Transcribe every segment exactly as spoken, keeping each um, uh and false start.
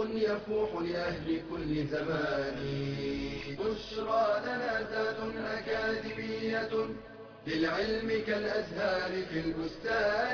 يفوح لأهل كل زمان. بشرى لنا زاد أكاديمية للعلم كالأزهار في البستان.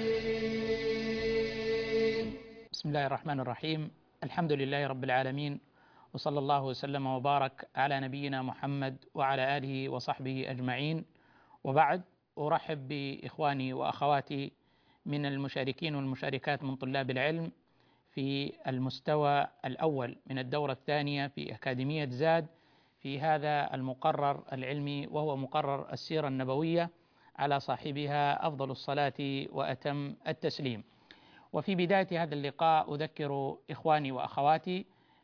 بسم الله الرحمن الرحيم. الحمد لله رب العالمين، وصلى الله وسلم وبارك على نبينا محمد وعلى آله وصحبه أجمعين، وبعد. أرحب بإخواني وأخواتي من المشاركين والمشاركات من طلاب العلم في المستوى الأول من الدورة الثانية في أكاديمية زاد في هذا المقرر العلمي، وهو مقرر السيرة النبوية، على صاحبها أفضل الصلاة وأتم التسليم. وفي بداية هذا اللقاء أذكر إخواني وأخواتي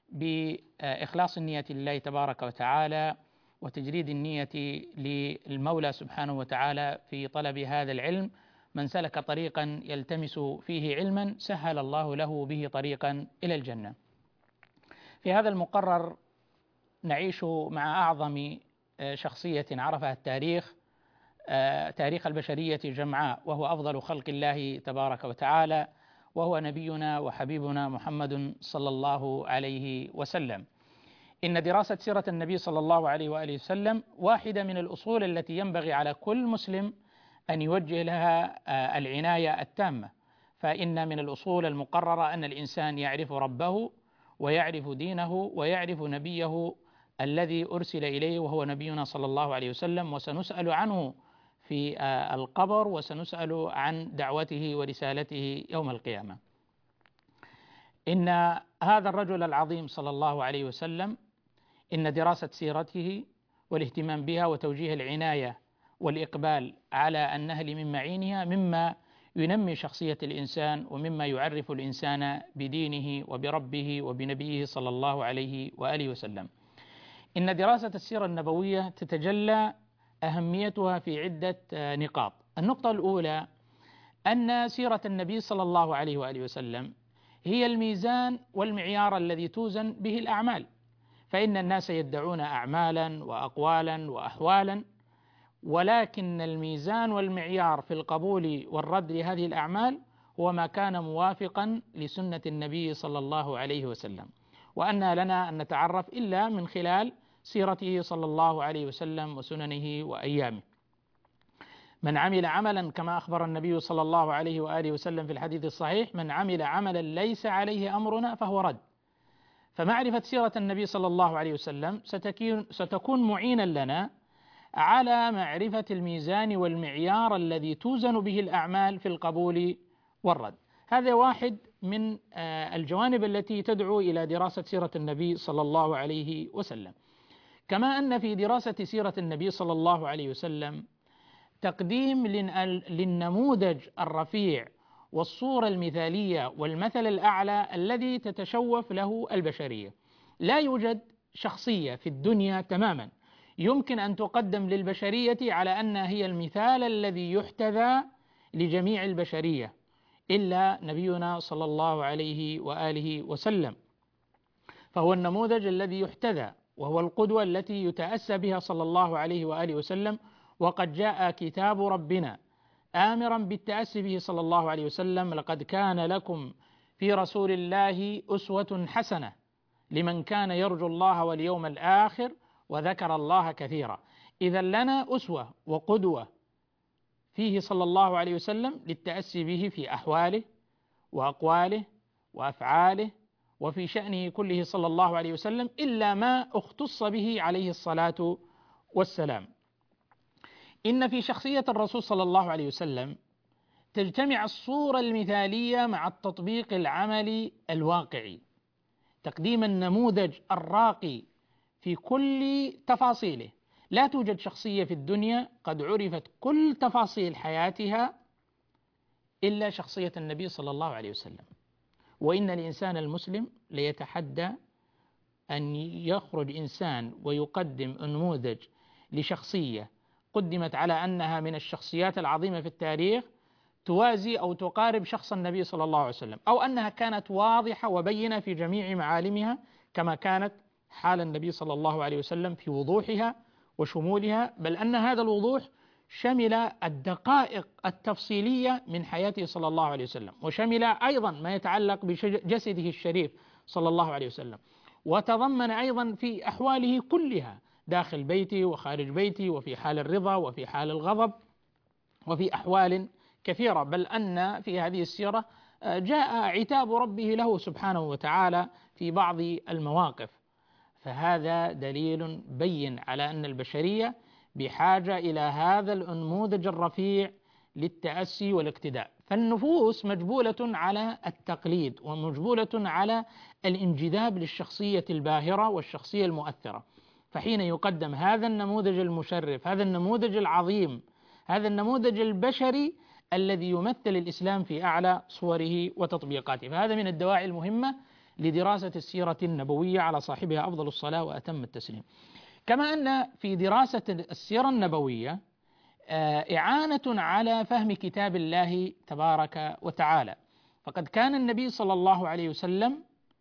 بإخلاص النية لله تبارك وتعالى، وتجريد النية للمولى سبحانه وتعالى في طلب هذا العلم. من سلك طريقا يلتمس فيه علما سهل الله له به طريقا إلى الجنة. في هذا المقرر نعيش مع أعظم شخصية عرفها التاريخ، تاريخ البشرية جمعاء، وهو أفضل خلق الله تبارك وتعالى، وهو نبينا وحبيبنا محمد صلى الله عليه وسلم. إن دراسة سيرة النبي صلى الله عليه وآله وسلم واحدة من الأصول التي ينبغي على كل مسلم أن يوجه لها العناية التامة، فإن من الأصول المقررة أن الإنسان يعرف ربه ويعرف دينه ويعرف نبيه الذي أرسل إليه، وهو نبينا صلى الله عليه وسلم، وسنسأل عنه في القبر، وسنسأل عن دعوته ورسالته يوم القيامة. إن هذا الرجل العظيم صلى الله عليه وسلم، إن دراسة سيرته والاهتمام بها وتوجيه العناية والإقبال على النهل من معينها مما ينمي شخصية الإنسان، ومما يعرف الإنسان بدينه وبربه وبنبيه صلى الله عليه وآله وسلم. إن دراسة السيرة النبوية تتجلى أهميتها في عدة نقاط. النقطة الأولى أن سيرة النبي صلى الله عليه وآله وسلم هي الميزان والمعيار الذي توزن به الأعمال، فإن الناس يدعون أعمالا وأقوالا وأحوالا، ولكن الميزان والمعيار في القبول والرد لهذه الأعمال هو ما كان موافقا لسنة النبي صلى الله عليه وسلم، وأن لنا أن نتعرف إلا من خلال سيرته صلى الله عليه وسلم وسننه وأيامه. من عمل عملا كما أخبر النبي صلى الله عليه وآله وسلم في الحديث الصحيح: من عمل عملا ليس عليه أمرنا فهو رد. فمعرفة سيرة النبي صلى الله عليه وسلم ستكون معينا لنا على معرفة الميزان والمعيار الذي توزن به الأعمال في القبول والرد. هذا واحد من الجوانب التي تدعو إلى دراسة سيرة النبي صلى الله عليه وسلم. كما أن في دراسة سيرة النبي صلى الله عليه وسلم تقديم للنموذج الرفيع والصورة المثالية والمثل الأعلى الذي تتشوف له البشرية. لا يوجد شخصية في الدنيا تماما يمكن أن تقدم للبشرية على أنها هي المثال الذي يحتذى لجميع البشرية إلا نبينا صلى الله عليه وآله وسلم، فهو النموذج الذي يحتذى، وهو القدوة التي يتأسى بها صلى الله عليه وآله وسلم. وقد جاء كتاب ربنا آمرا بالتأسي به صلى الله عليه وسلم: لقد كان لكم في رسول الله أسوة حسنة لمن كان يرجو الله واليوم الآخر وذكر الله كثيرا. إذا لنا أسوة وقدوة فيه صلى الله عليه وسلم للتأسي به في أحواله وأقواله وأفعاله وفي شأنه كله صلى الله عليه وسلم، إلا ما اختص به عليه الصلاة والسلام. إن في شخصية الرسول صلى الله عليه وسلم تجتمع الصورة المثالية مع التطبيق العملي الواقعي، تقديم النموذج الراقي في كل تفاصيله. لا توجد شخصية في الدنيا قد عرفت كل تفاصيل حياتها إلا شخصية النبي صلى الله عليه وسلم. وإن الإنسان المسلم ليتحدى أن يخرج إنسان ويقدم نموذج لشخصية قدمت على أنها من الشخصيات العظيمة في التاريخ توازي أو تقارب شخص النبي صلى الله عليه وسلم، أو أنها كانت واضحة وبينة في جميع معالمها كما كانت حال النبي صلى الله عليه وسلم في وضوحها وشمولها، بل أن هذا الوضوح شمل الدقائق التفصيلية من حياته صلى الله عليه وسلم، وشمل أيضا ما يتعلق بجسده الشريف صلى الله عليه وسلم، وتضمن أيضا في أحواله كلها داخل بيته وخارج بيته، وفي حال الرضا وفي حال الغضب، وفي أحوال كثيرة، بل أن في هذه السيرة جاء عتاب ربه له سبحانه وتعالى في بعض المواقف. فهذا دليل بين على أن البشرية بحاجة إلى هذا النموذج الرفيع للتأسي والاقتداء. فالنفوس مجبولة على التقليد ومجبولة على الانجذاب للشخصية الباهرة والشخصية المؤثرة، فحين يقدم هذا النموذج المشرف، هذا النموذج العظيم، هذا النموذج البشري الذي يمثل الإسلام في أعلى صوره وتطبيقاته، فهذا من الدواعي المهمة لدراسة السيرة النبوية على صاحبها أفضل الصلاة وأتم التسليم. كما أن في دراسة السيرة النبوية إعانة على فهم كتاب الله تبارك وتعالى، فقد كان النبي صلى الله عليه وسلم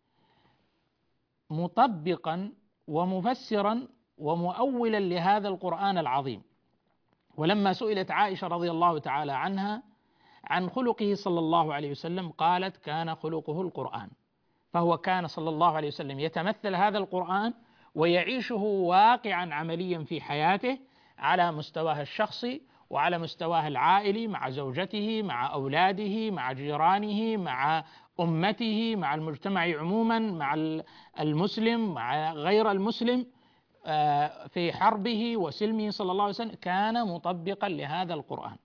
مطبقا ومفسرا ومؤولا لهذا القرآن العظيم. ولما سئلت عائشة رضي الله تعالى عنها عن خلقه صلى الله عليه وسلم قالت: كان خلقه القرآن. فهو كان صلى الله عليه وسلم يتمثل هذا القرآن ويعيشه واقعا عمليا في حياته على مستواه الشخصي وعلى مستواه العائلي، مع زوجته، مع أولاده، مع جيرانه، مع أمته، مع المجتمع عموما، مع المسلم، مع غير المسلم، في حربه وسلمه صلى الله عليه وسلم كان مطبقا لهذا القرآن.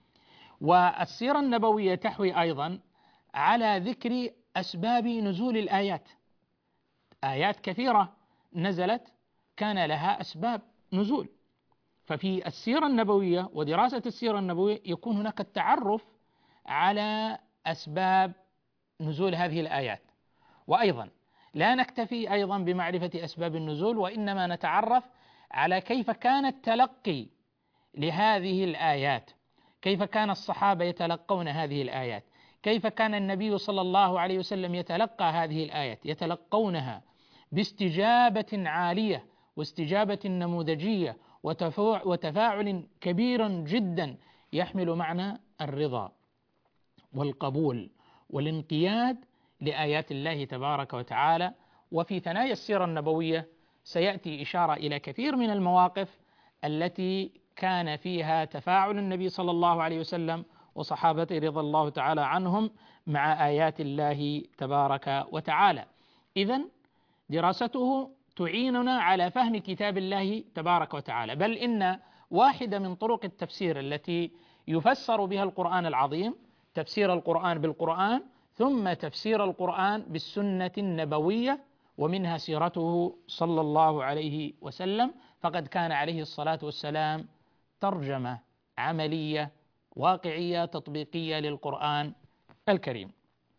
والسيرة النبوية تحوي أيضا على ذكر أسباب نزول الآيات. آيات كثيرة نزلت كان لها أسباب نزول، ففي السيرة النبوية ودراسة السيرة النبوية يكون هناك التعرف على أسباب نزول هذه الآيات. وأيضا لا نكتفي أيضا بمعرفة أسباب النزول، وإنما نتعرف على كيف كان التلقي لهذه الآيات، كيف كان الصحابة يتلقون هذه الآيات، كيف كان النبي صلى الله عليه وسلم يتلقى هذه الآيات، يتلقونها باستجابة عالية واستجابة نموذجية وتفاعل كبير جدا يحمل معنى الرضا والقبول والانقياد لآيات الله تبارك وتعالى. وفي ثنايا السيرة النبوية سيأتي إشارة إلى كثير من المواقف التي كان فيها تفاعل النبي صلى الله عليه وسلم وصحابته رضي الله تعالى عنهم مع آيات الله تبارك وتعالى. إذن دراسته تعيننا على فهم كتاب الله تبارك وتعالى، بل إن واحدة من طرق التفسير التي يفسر بها القرآن العظيم تفسير القرآن بالقرآن، ثم تفسير القرآن بالسنة النبوية، ومنها سيرته صلى الله عليه وسلم، فقد كان عليه الصلاة والسلام ترجمة عملية واقعية تطبيقية للقرآن الكريم.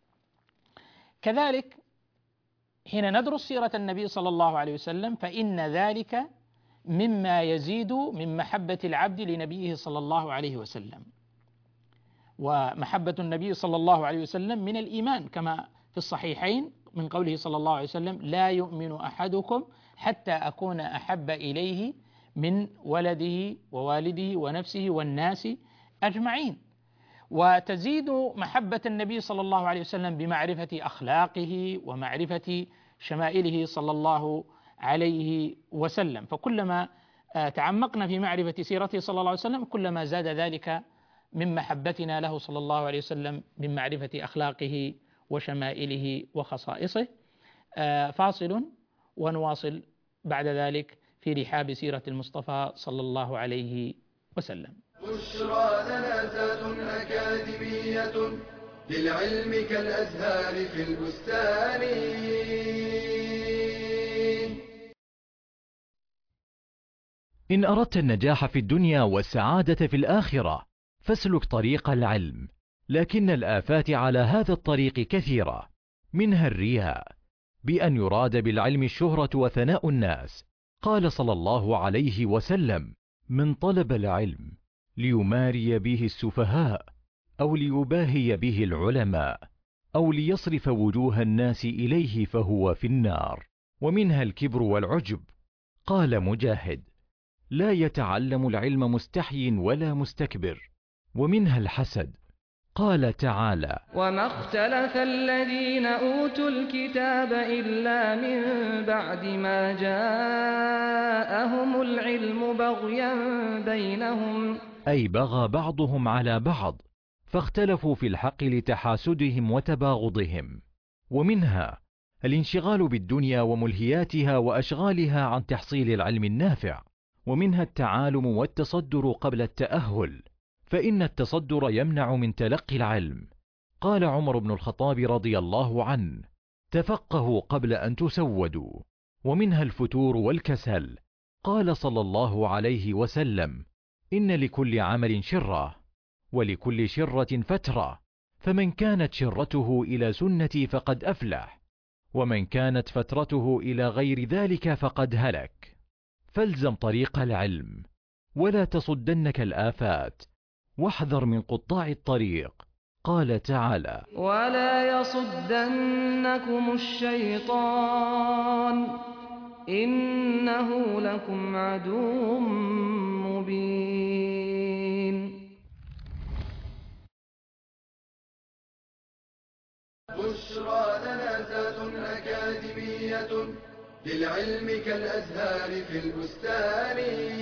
كذلك حين ندرس سيرة النبي صلى الله عليه وسلم فإن ذلك مما يزيد من محبة العبد لنبيه صلى الله عليه وسلم، ومحبة النبي صلى الله عليه وسلم من الإيمان، كما في الصحيحين من قوله صلى الله عليه وسلم: لا يؤمن أحدكم حتى أكون أحب إليه من ولده ووالده ونفسه والناس أجمعين. وتزيد محبة النبي صلى الله عليه وسلم بمعرفة أخلاقه ومعرفة شمائله صلى الله عليه وسلم، فكلما تعمقنا في معرفة سيرته صلى الله عليه وسلم كلما زاد ذلك من محبتنا له صلى الله عليه وسلم من معرفة أخلاقه وشمائله وخصائصه. فاصل ونواصل بعد ذلك في رحاب سيرة المصطفى صلى الله عليه وسلم. بشرى لنا زاد أكاديمية للعلم كالأزهار في البستان. إن أردت النجاح في الدنيا والسعادة في الآخرة فاسلك طريق العلم، لكن الآفات على هذا الطريق كثيرة، منها الرياء، بأن يراد بالعلم الشهرة وثناء الناس. قال صلى الله عليه وسلم: من طلب العلم ليماري به السفهاء أو ليباهي به العلماء أو ليصرف وجوه الناس إليه فهو في النار. ومنها الكبر والعجب. قال مجاهد: لا يتعلم العلم مستحي ولا مستكبر، ومنها الحسد. قال تعالى: وما اختلف الذين أوتوا الكتاب إلا من بعد ما جاءهم العلم بغيا بينهم، أي بغى بعضهم على بعض فاختلفوا في الحق لتحاسدهم وتباغضهم. ومنها الانشغال بالدنيا وملهياتها وأشغالها عن تحصيل العلم النافع. ومنها التعالم والتصدر قبل التأهل، فإن التصدر يمنع من تلقي العلم. قال عمر بن الخطاب رضي الله عنه: تفقهوا قبل أن تسودوا. ومنها الفتور والكسل. قال صلى الله عليه وسلم: إن لكل عمل شرة، ولكل شرة فترة، فمن كانت شرته إلى سنتي فقد أفلح، ومن كانت فترته إلى غير ذلك فقد هلك. فالزم طريق العلم، ولا تصدنك الآفات، واحذر من قطاع الطريق. قال تعالى: ولا يصدنكم الشيطان إنه لكم عدو مبين. بشرى لنا زاد أكاديمية للعلم كالأزهار في البستان.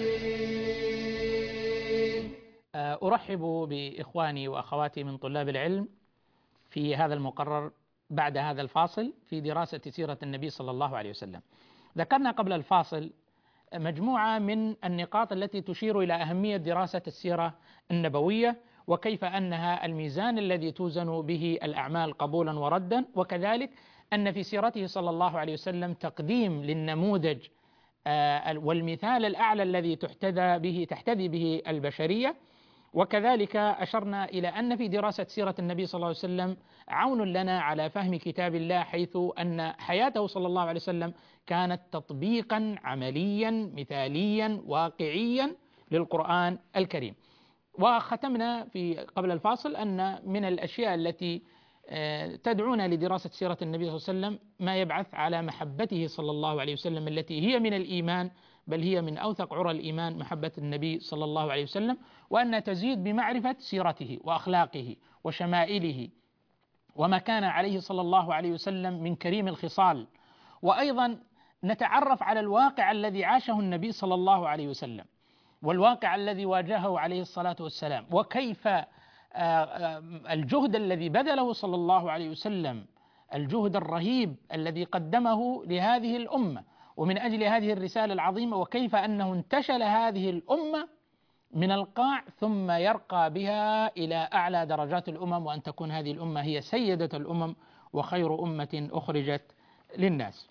أرحب بإخواني وأخواتي من طلاب العلم في هذا المقرر بعد هذا الفاصل في دراسة سيرة النبي صلى الله عليه وسلم. ذكرنا قبل الفاصل مجموعة من النقاط التي تشير إلى أهمية دراسة السيرة النبوية، وكيف أنها الميزان الذي توزن به الأعمال قبولا وردا، وكذلك أن في سيرته صلى الله عليه وسلم تقديم للنموذج والمثال الأعلى الذي تحتذى به تحتذي به البشرية. وكذلك أشرنا إلى أن في دراسة سيرة النبي صلى الله عليه وسلم عون لنا على فهم كتاب الله، حيث أن حياته صلى الله عليه وسلم كانت تطبيقا عمليا مثاليا واقعيا للقرآن الكريم. وختمنا في قبل الفاصل أن من الأشياء التي تدعونا لدراسة سيرة النبي صلى الله عليه وسلم ما يبعث على محبته صلى الله عليه وسلم، التي هي من الإيمان، بل هي من أوثق عرى الإيمان، محبة النبي صلى الله عليه وسلم، وأن تزيد بمعرفة سيرته وأخلاقه وشمائله وما كان عليه صلى الله عليه وسلم من كريم الخصال. وأيضا نتعرف على الواقع الذي عاشه النبي صلى الله عليه وسلم، والواقع الذي واجهه عليه الصلاة والسلام، وكيف الجهد الذي بذله صلى الله عليه وسلم، الجهد الرهيب الذي قدمه لهذه الأمة ومن أجل هذه الرسالة العظيمة، وكيف أنه انتشل هذه الأمة من القاع ثم يرقى بها إلى أعلى درجات الأمم، وأن تكون هذه الأمة هي سيدة الأمم وخير أمة أخرجت للناس.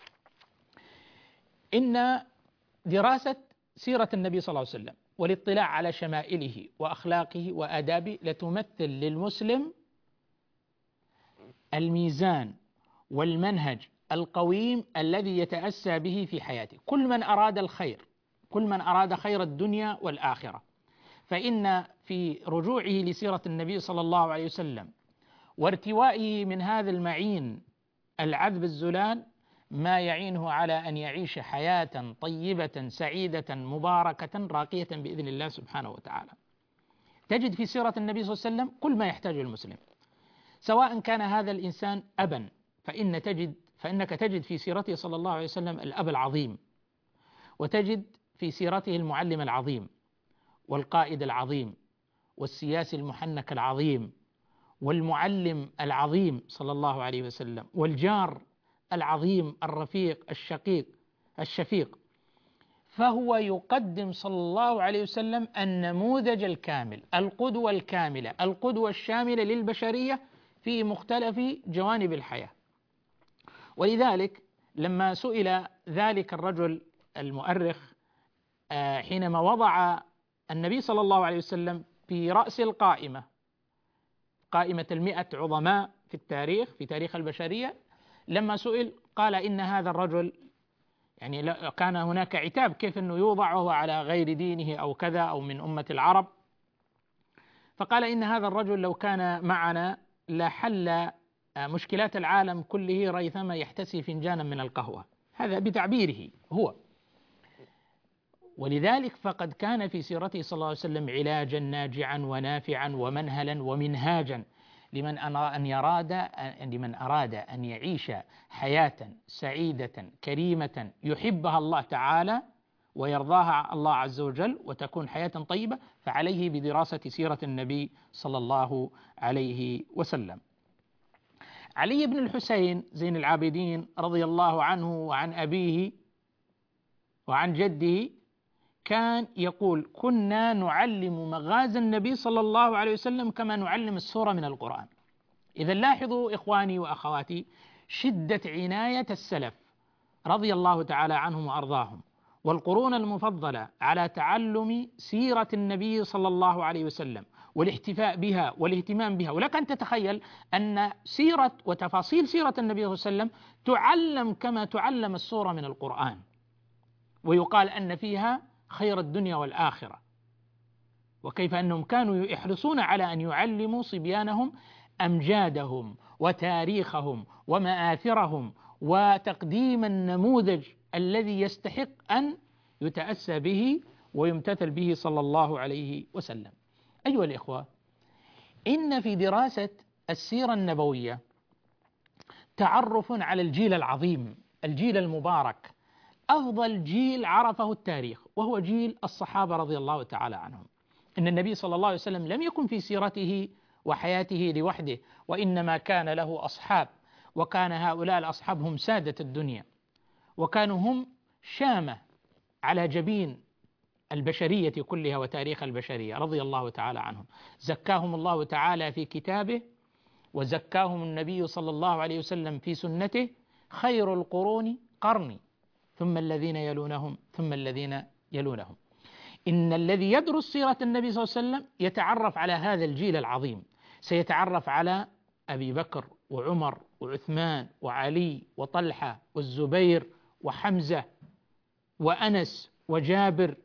إن دراسة سيرة النبي صلى الله عليه وسلم والاطلاع على شمائله وأخلاقه وآدابه لتمثل للمسلم الميزان والمنهج القويم الذي يتأسى به في حياته. كل من أراد الخير، كل من أراد خير الدنيا والآخرة، فإن في رجوعه لسيرة النبي صلى الله عليه وسلم وارتوائه من هذا المعين العذب الزلال ما يعينه على أن يعيش حياة طيبة سعيدة مباركة راقية بإذن الله سبحانه وتعالى. تجد في سيرة النبي صلى الله عليه وسلم كل ما يحتاجه المسلم، سواء كان هذا الإنسان أبا، فإن تجد فإنك تجد في سيرته صلى الله عليه وسلم الأب العظيم، وتجد في سيرته المعلم العظيم والقائد العظيم والسياسي المحنك العظيم والمعلم العظيم صلى الله عليه وسلم، والجار العظيم الرفيق الشقيق الشفيق. فهو يقدم صلى الله عليه وسلم النموذج الكامل، القدوة الكاملة، القدوة الشاملة للبشرية في مختلف جوانب الحياة. ولذلك لما سئل ذلك الرجل المؤرخ حينما وضع النبي صلى الله عليه وسلم في رأس القائمة، قائمة المئة عظماء في التاريخ في تاريخ البشرية، لما سئل قال إن هذا الرجل يعني كان هناك عتاب كيف أنه يوضع وهو على غير دينه أو كذا أو من أمة العرب، فقال إن هذا الرجل لو كان معنا لحل مشكلات العالم كله ريثما يحتسي فنجانا من القهوة. هذا بتعبيره هو. ولذلك فقد كان في سيرته صلى الله عليه وسلم علاجا ناجعا ونافعا ومنهلا ومنهاجا لمن أن يراد لمن أراد أن يعيش حياة سعيدة كريمة يحبها الله تعالى ويرضاها الله عز وجل وتكون حياة طيبة، فعليه بدراسة سيرة النبي صلى الله عليه وسلم. علي بن الحسين زين العابدين رضي الله عنه وعن أبيه وعن جده كان يقول: كنا نعلم مغازى النبي صلى الله عليه وسلم كما نعلم السورة من القرآن. إذا لاحظوا إخواني وأخواتي شدة عناية السلف رضي الله تعالى عنهم وأرضاهم والقرون المفضلة على تعلم سيرة النبي صلى الله عليه وسلم والاحتفاء بها والاهتمام بها. ولك أن تتخيل أن سيرة وتفاصيل سيرة النبي صلى الله عليه وسلم تعلم كما تعلم السورة من القرآن، ويقال أن فيها خير الدنيا والآخرة، وكيف أنهم كانوا يحرصون على أن يعلموا صبيانهم أمجادهم وتاريخهم ومآثرهم وتقديم النموذج الذي يستحق أن يتأسى به ويمتثل به صلى الله عليه وسلم. أيها الإخوة، إن في دراسة السيرة النبوية تعرف على الجيل العظيم، الجيل المبارك، أفضل جيل عرفه التاريخ، وهو جيل الصحابة رضي الله تعالى عنهم. إن النبي صلى الله عليه وسلم لم يكن في سيرته وحياته لوحده، وإنما كان له أصحاب، وكان هؤلاء الأصحاب هم سادة الدنيا، وكانوا هم شامة على جبين البشرية كلها وتاريخ البشرية رضي الله تعالى عنهم. زكاهم الله تعالى في كتابه، وزكاهم النبي صلى الله عليه وسلم في سنته: خير القرون قرني ثم الذين يلونهم ثم الذين يلونهم. إن الذي يدرس سيرة النبي صلى الله عليه وسلم يتعرف على هذا الجيل العظيم، سيتعرف على أبي بكر وعمر وعثمان وعلي وطلحة والزبير وحمزة وأنس وجابر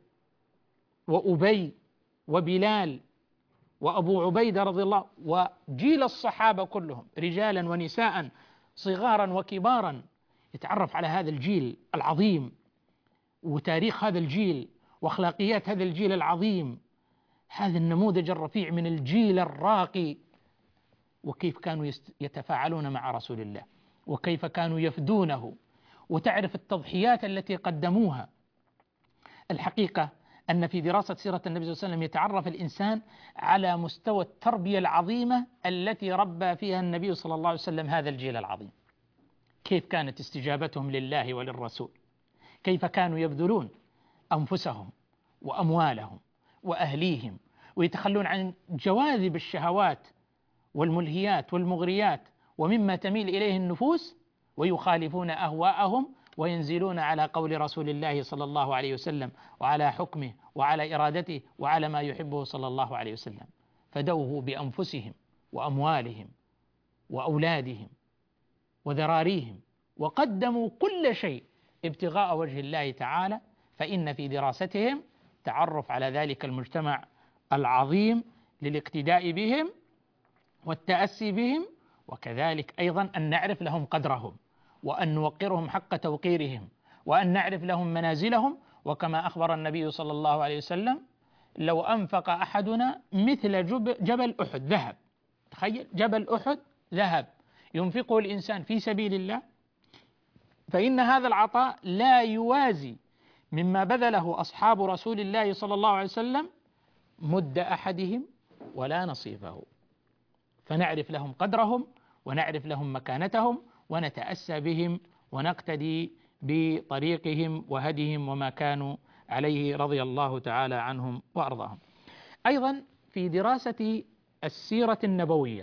وأبي وبلال وأبو عبيدة رضي الله، وجيل الصحابة كلهم رجالا ونساء صغارا وكبارا. يتعرف على هذا الجيل العظيم وتاريخ هذا الجيل وأخلاقيات هذا الجيل العظيم، هذا النموذج الرفيع من الجيل الراقي، وكيف كانوا يتفاعلون مع رسول الله وكيف كانوا يفدونه، وتعرف التضحيات التي قدموها. الحقيقة أن في دراسة سيرة النبي صلى الله عليه وسلم يتعرف الإنسان على مستوى التربية العظيمة التي ربى فيها النبي صلى الله عليه وسلم هذا الجيل العظيم. كيف كانت استجابتهم لله وللرسول، كيف كانوا يبذلون أنفسهم وأموالهم وأهليهم ويتخلون عن جواذب الشهوات والملهيات والمغريات ومما تميل إليه النفوس، ويخالفون أهواءهم وينزلون على قول رسول الله صلى الله عليه وسلم وعلى حكمه وعلى إرادته وعلى ما يحبه صلى الله عليه وسلم. فدوه بأنفسهم وأموالهم وأولادهم وذراريهم، وقدموا كل شيء ابتغاء وجه الله تعالى. فإن في دراستهم تعرف على ذلك المجتمع العظيم للاقتداء بهم والتأسي بهم، وكذلك أيضا أن نعرف لهم قدرهم وأن نوقرهم حق توقيرهم وأن نعرف لهم منازلهم. وكما أخبر النبي صلى الله عليه وسلم: لو أنفق أحدنا مثل جبل أحد ذهب، تخيل جبل أحد ذهب ينفقه الإنسان في سبيل الله، فإن هذا العطاء لا يوازي مما بذله أصحاب رسول الله صلى الله عليه وسلم مد أحدهم ولا نصيفه. فنعرف لهم قدرهم ونعرف لهم مكانتهم ونتأسى بهم ونقتدي بطريقهم وهديهم وما كانوا عليه رضي الله تعالى عنهم وأرضاهم. أيضا في دراسة السيرة النبوية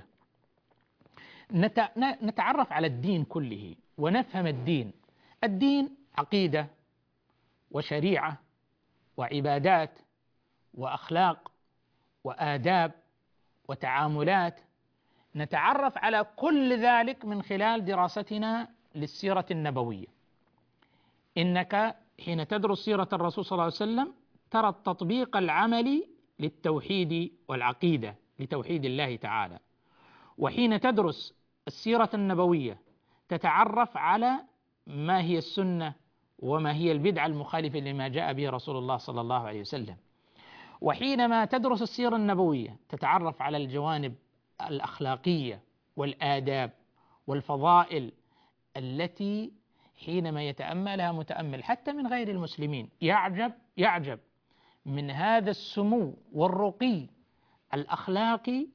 نتعرف على الدين كله ونفهم الدين. الدين عقيدة وشريعة وعبادات وأخلاق وآداب وتعاملات، نتعرف على كل ذلك من خلال دراستنا للسيرة النبوية. إنك حين تدرس سيرة الرسول صلى الله عليه وسلم ترى التطبيق العملي للتوحيد والعقيدة لتوحيد الله تعالى، وحين تدرس السيرة النبوية تتعرف على ما هي السنة وما هي البدعة المخالفة لما جاء به رسول الله صلى الله عليه وسلم. وحينما تدرس السيرة النبوية تتعرف على الجوانب الأخلاقية والآداب والفضائل التي حينما يتأملها متأمل حتى من غير المسلمين يعجب يعجب من هذا السمو والرقي الأخلاقي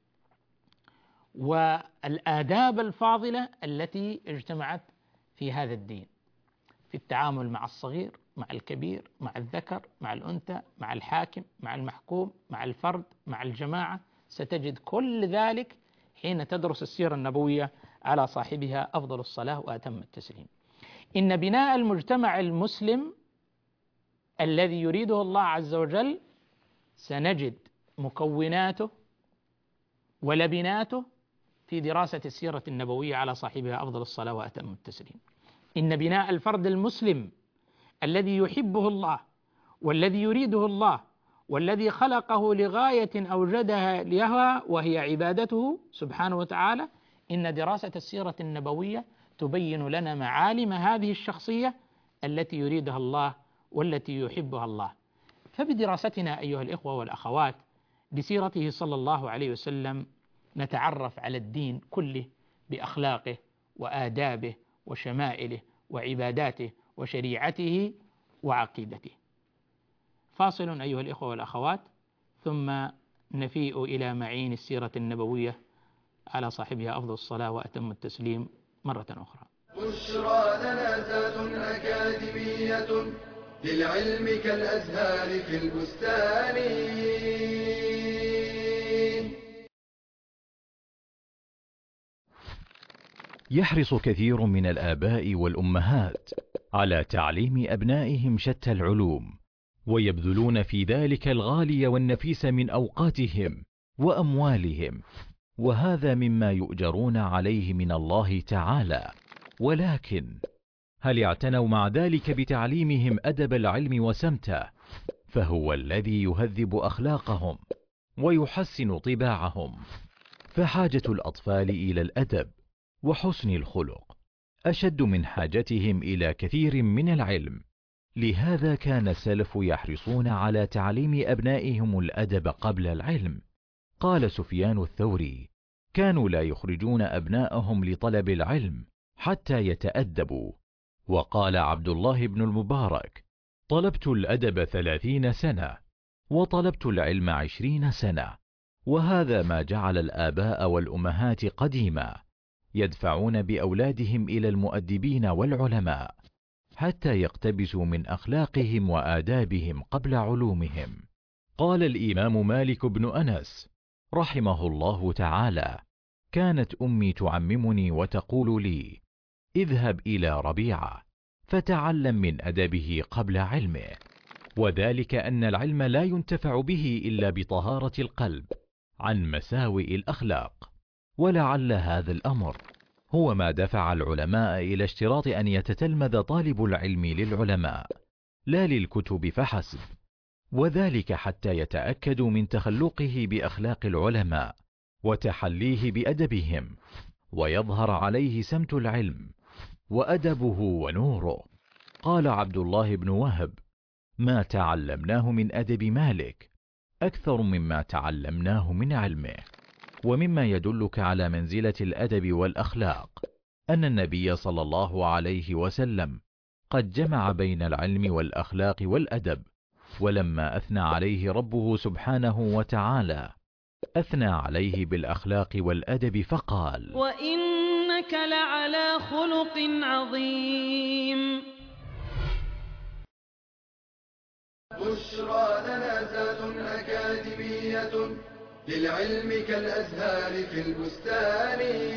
والآداب الفاضلة التي اجتمعت في هذا الدين، في التعامل مع الصغير، مع الكبير، مع الذكر، مع الأنثى، مع الحاكم، مع المحكوم، مع الفرد، مع الجماعة. ستجد كل ذلك حين تدرس السيرة النبوية على صاحبها أفضل الصلاة وأتم التسليم. إن بناء المجتمع المسلم الذي يريده الله عز وجل سنجد مكوناته ولبناته في دراسة السيرة النبوية على صاحبها أفضل الصلاة وأتم التسليم. إن بناء الفرد المسلم الذي يحبه الله والذي يريده الله والذي خلقه لغاية أوجدها لها وهي عبادته سبحانه وتعالى، إن دراسة السيرة النبوية تبين لنا معالم هذه الشخصية التي يريدها الله والتي يحبها الله. فبدراستنا أيها الإخوة والأخوات لسيرته صلى الله عليه وسلم نتعرف على الدين كله بأخلاقه وآدابه وشمائله وعباداته وشريعته وعقيدته. فاصل أيها الإخوة والأخوات ثم نفيء إلى معين السيرة النبوية على صاحبها أفضل الصلاة وأتم التسليم مرة أخرى. بشرى لنا زاد أكاديمية للعلم كالأزهار في البستان. يحرص كثير من الآباء والأمهات على تعليم أبنائهم شتى العلوم، ويبذلون في ذلك الغالي والنفيس من أوقاتهم وأموالهم، وهذا مما يؤجرون عليه من الله تعالى. ولكن هل اعتنوا مع ذلك بتعليمهم أدب العلم وسمته؟ فهو الذي يهذب أخلاقهم ويحسن طباعهم. فحاجة الأطفال إلى الأدب وحسن الخلق أشد من حاجتهم إلى كثير من العلم. لهذا كان السلف يحرصون على تعليم أبنائهم الأدب قبل العلم. قال سفيان الثوري: كانوا لا يخرجون أبناءهم لطلب العلم حتى يتأدبوا. وقال عبد الله بن المبارك: طلبت الأدب ثلاثين سنة وطلبت العلم عشرين سنة. وهذا ما جعل الآباء والأمهات قديما يدفعون بأولادهم إلى المؤدبين والعلماء حتى يقتبسوا من أخلاقهم وآدابهم قبل علومهم. قال الإمام مالك بن أنس رحمه الله تعالى: كانت أمي تعممني وتقول لي: اذهب إلى ربيعة فتعلم من أدبه قبل علمه. وذلك أن العلم لا ينتفع به إلا بطهارة القلب عن مساوئ الأخلاق. ولعل هذا الأمر هو ما دفع العلماء إلى اشتراط أن يتتلمذ طالب العلم للعلماء لا للكتب فحسب، وذلك حتى يتأكدوا من تخلقه بأخلاق العلماء وتحليه بأدبهم، ويظهر عليه سمت العلم وأدبه ونوره. قال عبد الله بن وهب: ما تعلمناه من أدب مالك أكثر مما تعلمناه من علمه. ومما يدلك على منزلة الأدب والأخلاق أن النبي صلى الله عليه وسلم قد جمع بين العلم والأخلاق والأدب. ولما أثنى عليه ربه سبحانه وتعالى أثنى عليه بالأخلاق والأدب فقال: وإنك لعلى خلق عظيم. بشرى لنا زاد أكاديمية للعلم كالأزهار في البستان.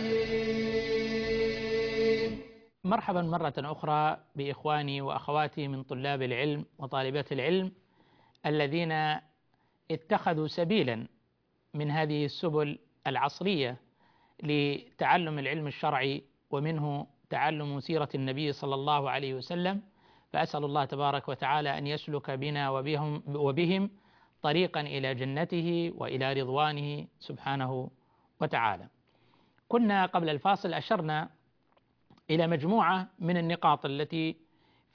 مرحبا مرة أخرى بإخواني وأخواتي من طلاب العلم وطالبات العلم الذين اتخذوا سبيلا من هذه السبل العصرية لتعلم العلم الشرعي ومنه تعلم سيرة النبي صلى الله عليه وسلم. فأسأل الله تبارك وتعالى أن يسلك بنا وبهم, وبهم طريقا إلى جنته وإلى رضوانه سبحانه وتعالى. كنا قبل الفاصل أشرنا إلى مجموعة من النقاط التي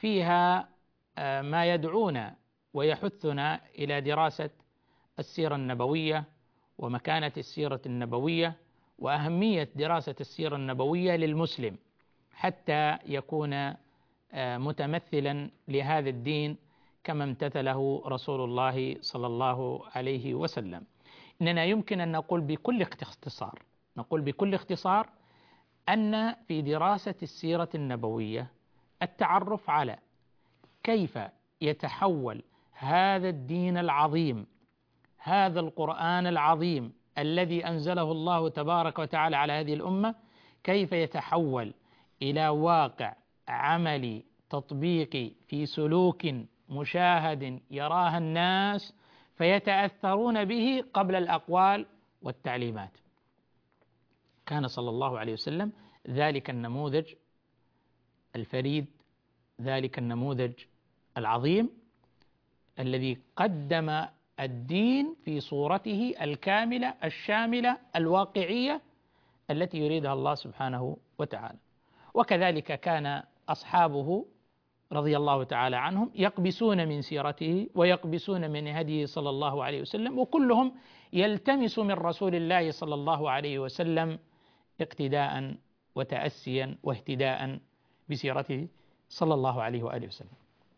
فيها ما يدعونا ويحثنا إلى دراسة السيرة النبوية ومكانة السيرة النبوية وأهمية دراسة السيرة النبوية للمسلم حتى يكون متمثلا لهذا الدين كما امتثله رسول الله صلى الله عليه وسلم. إننا يمكن أن نقول بكل اختصار نقول بكل اختصار أن في دراسة السيرة النبوية التعرف على كيف يتحول هذا الدين العظيم، هذا القرآن العظيم الذي أنزله الله تبارك وتعالى على هذه الأمة، كيف يتحول إلى واقع عملي تطبيقي في سلوك مشاهد يراها الناس فيتأثرون به قبل الأقوال والتعليمات. كان صلى الله عليه وسلم ذلك النموذج الفريد، ذلك النموذج العظيم الذي قدم الدين في صورته الكاملة الشاملة الواقعية التي يريدها الله سبحانه وتعالى. وكذلك كان أصحابه رضي الله تعالى عنهم يقبسون من سيرته ويقبسون من هديه صلى الله عليه وسلم، وكلهم يلتمس من رسول الله صلى الله عليه وسلم اقتداء وتأسيا واهتداء بسيرته صلى الله عليه وآله وسلم.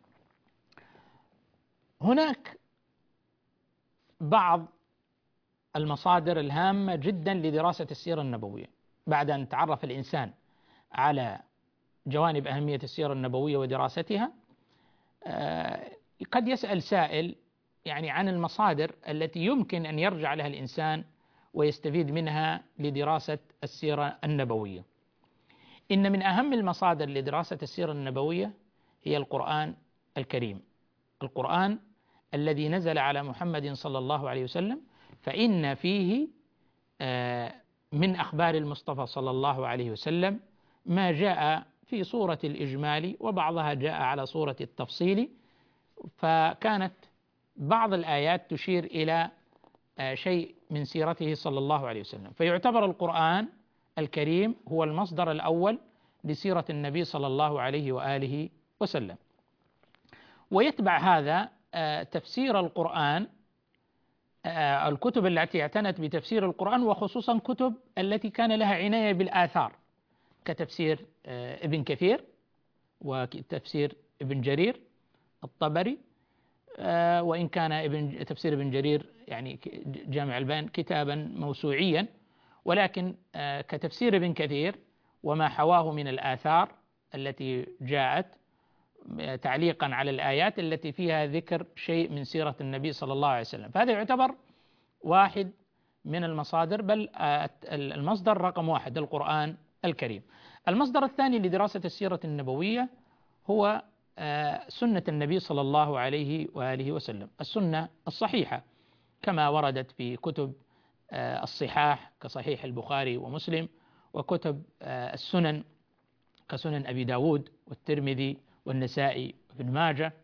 هناك بعض المصادر الهامة جدا لدراسة السيرة النبوية. بعد أن تعرف الإنسان على جوانب أهمية السيرة النبوية ودراستها، قد يسأل سائل يعني عن المصادر التي يمكن أن يرجع لها الإنسان ويستفيد منها لدراسة السيرة النبوية. إن من أهم المصادر لدراسة السيرة النبوية هي القرآن الكريم، القرآن الذي نزل على محمد صلى الله عليه وسلم، فإن فيه من أخبار المصطفى صلى الله عليه وسلم ما جاء في صورة الإجمال وبعضها جاء على صورة التفصيل، فكانت بعض الآيات تشير إلى شيء من سيرته صلى الله عليه وسلم. فيعتبر القرآن الكريم هو المصدر الأول لسيرة النبي صلى الله عليه وآله وسلم. ويتبع هذا تفسير القرآن، الكتب التي اعتنت بتفسير القرآن، وخصوصا كتب التي كان لها عناية بالآثار كتفسير ابن كثير وتفسير ابن جرير الطبري، وإن كان ابن تفسير ابن جرير يعني جامع البيان كتابا موسوعيا، ولكن كتفسير ابن كثير وما حواه من الآثار التي جاءت تعليقا على الآيات التي فيها ذكر شيء من سيرة النبي صلى الله عليه وسلم، فهذا يعتبر واحد من المصادر، بل المصدر رقم واحد القرآن الكريم. المصدر الثاني لدراسة السيرة النبوية هو سنة النبي صلى الله عليه وآله وسلم، السنة الصحيحة كما وردت في كتب الصحاح كصحيح البخاري ومسلم، وكتب السنن كسنن أبي داود والترمذي والنسائي وابن ماجه،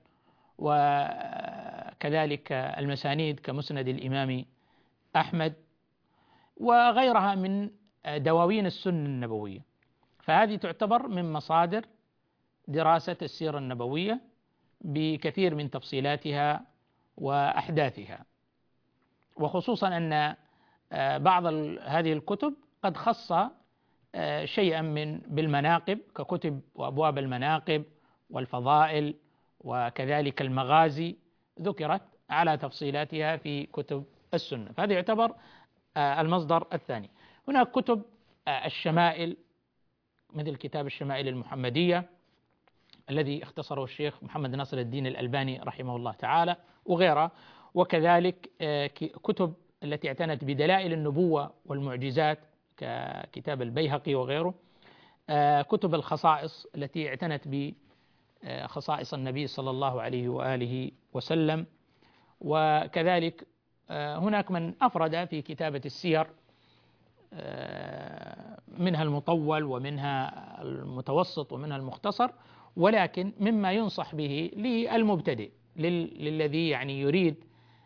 وكذلك المسانيد كمسند الإمام أحمد وغيرها من دواوين السنة النبوية. فهذه تعتبر من مصادر دراسة السيرة النبوية بكثير من تفصيلاتها وأحداثها، وخصوصا أن بعض هذه الكتب قد خص شيئا من بالمناقب ككتب وأبواب المناقب والفضائل، وكذلك المغازي ذكرت على تفصيلاتها في كتب السنة، فهذا يعتبر المصدر الثاني. هناك كتب الشمائل مثل كتاب الشمائل المحمدية الذي اختصره الشيخ محمد ناصر الدين الألباني رحمه الله تعالى وغيرها، وكذلك كتب التي اعتنت بدلائل النبوة والمعجزات ككتاب البيهقي وغيره، كتب الخصائص التي اعتنت بخصائص النبي صلى الله عليه وآله وسلم، وكذلك هناك من أفرد في كتابة السير منها المطول ومنها المتوسط ومنها المختصر، ولكن مما ينصح به للمبتدئ للذي يعني يريد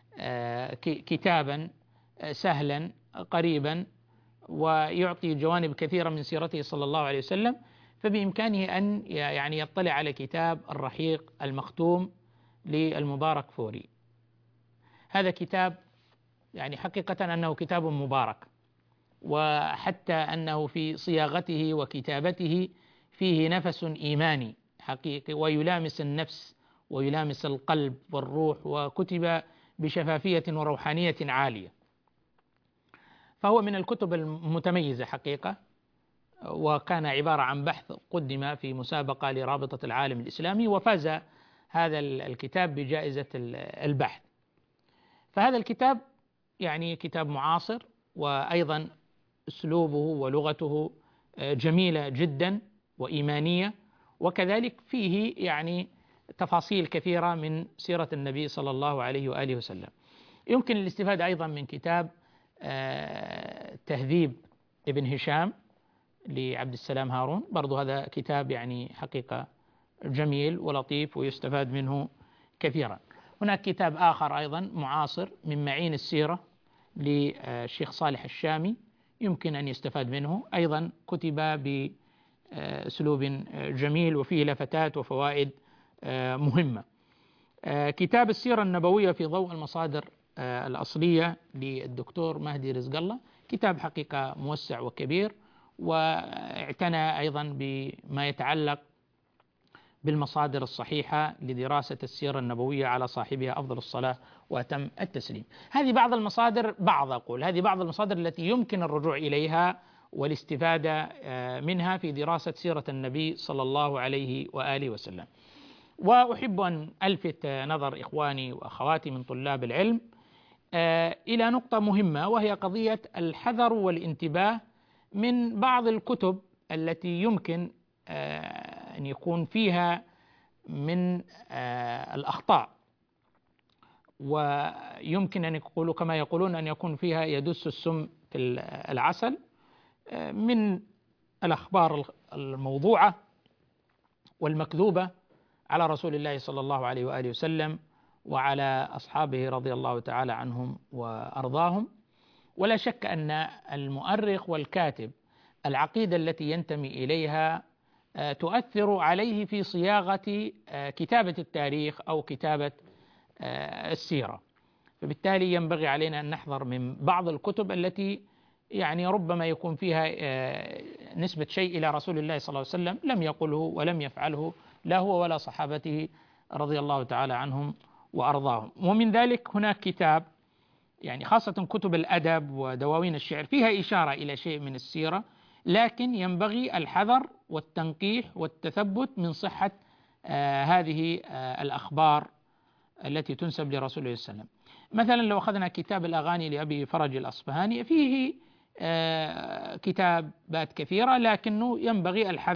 كتابا سهلا قريبا ويعطي جوانب كثيرة من سيرته صلى الله عليه وسلم، فبإمكانه أن يعني يطلع على كتاب الرحيق المختوم للمبارك فوري. هذا كتاب يعني حقيقة أنه كتاب مبارك، وحتى أنه في صياغته وكتابته فيه نفس إيماني حقيقي، ويلامس النفس ويلامس القلب والروح، وكتب بشفافية وروحانية عالية. فهو من الكتب المتميزة حقيقة، وكان عبارة عن بحث قدم في مسابقة لرابطة العالم الإسلامي، وفاز هذا الكتاب بجائزة البحث. فهذا الكتاب يعني كتاب معاصر، وأيضا أسلوبه ولغته جميلة جدا وإيمانية، وكذلك فيه يعني تفاصيل كثيرة من سيرة النبي صلى الله عليه وآله وسلم. يمكن الاستفادة أيضا من كتاب تهذيب ابن هشام لعبد السلام هارون، برضو هذا كتاب يعني حقيقة جميل ولطيف ويستفاد منه كثيرا. هناك كتاب آخر أيضا معاصر من معين السيرة للشيخ صالح الشامي، يمكن أن يستفاد منه، أيضا كتب بأسلوب جميل وفيه لفتات وفوائد مهمة. كتاب السيرة النبوية في ضوء المصادر الأصلية للدكتور مهدي رزق الله، كتاب حقيقة موسع وكبير، واعتنى أيضا بما يتعلق بالمصادر الصحيحة لدراسة السيرة النبوية على صاحبها أفضل الصلاة وأتم التسليم. هذه بعض المصادر، بعض أقول هذه بعض المصادر التي يمكن الرجوع إليها والاستفادة منها في دراسة سيرة النبي صلى الله عليه وآله وسلم. وأحب أن ألفت نظر إخواني وأخواتي من طلاب العلم إلى نقطة مهمة، وهي قضية الحذر والانتباه من بعض الكتب التي يمكن أن يكون فيها من الأخطاء، ويمكن أن يقولوا كما يقولون أن يكون فيها يدس السم في العسل، من الأخبار الموضوعة والمكذوبة على رسول الله صلى الله عليه وآله وسلم وعلى أصحابه رضي الله تعالى عنهم وأرضاهم. ولا شك أن المؤرخ والكاتب العقيدة التي ينتمي إليها تؤثر عليه في صياغة كتابة التاريخ أو كتابة السيرة، فبالتالي ينبغي علينا أن نحذر من بعض الكتب التي يعني ربما يكون فيها نسبة شيء إلى رسول الله صلى الله عليه وسلم لم يقله ولم يفعله لا هو ولا صحابته رضي الله تعالى عنهم وأرضاهم. ومن ذلك هناك كتاب يعني خاصة كتب الأدب ودواوين الشعر فيها إشارة إلى شيء من السيرة، لكن ينبغي الحذر والتنقيح والتثبت من صحة آه هذه آه الأخبار التي تنسب لرسول الله صلى الله عليه وسلم. مثلا لو أخذنا كتاب الأغاني لأبي فرج الأصفهاني، فيه آه كتابات كثيرة، لكنه ينبغي الحذر